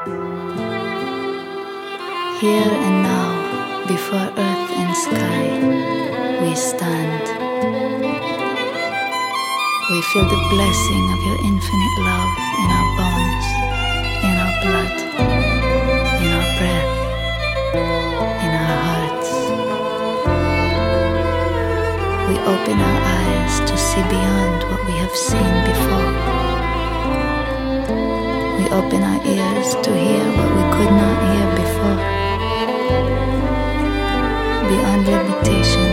Here and now, before earth and sky, we stand. We feel the blessing of your infinite love in our bones, in our blood, in our breath, in our hearts. We open our eyes to see beyond what we have seen before. We open our ears to hear what we could not hear before. Beyond limitation,